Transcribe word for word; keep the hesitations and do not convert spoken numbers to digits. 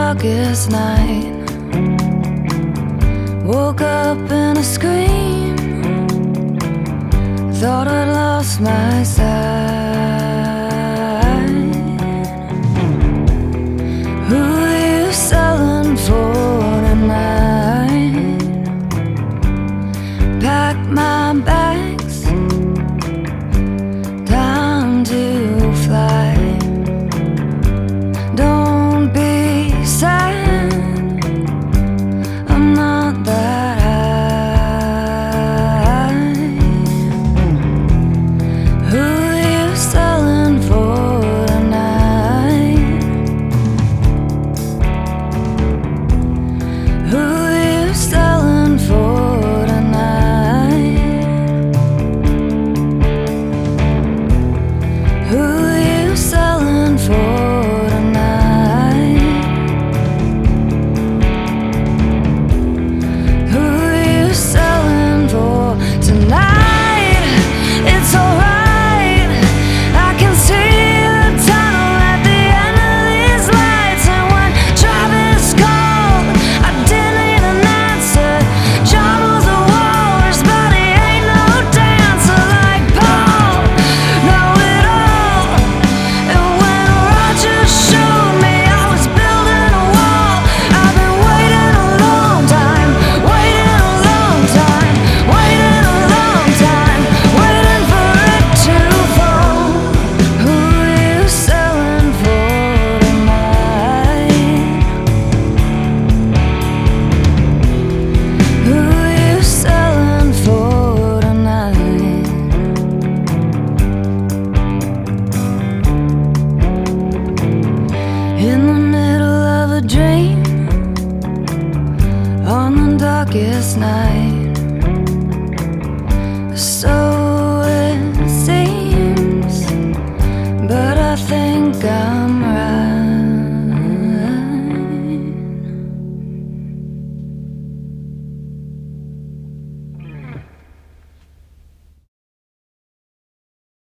darkest night. Woke up in a scream. Thought I'd lost my sight. Who are you selling for tonight? Pack my bags, time to fly. Don't be sad, I'm not that high. Who are you selling for tonight? Who are you selling for tonight? Who are you selling for tonight? Who are you selling for tonight? It's alright, I can see the tunnel at the end of these lights. And when Travis called, I didn't even answer. John was a walrus, but he ain't no dancer like Paul. Know it all. And when Roger showed me I was building a wall, I've been waiting a long time, waiting a long time, waiting a long time, waiting for it to fall. Who are you selling for tonight? Who are you selling for tonight? In the middle of a dream, on the darkest night, so it seems, but I think I'm right.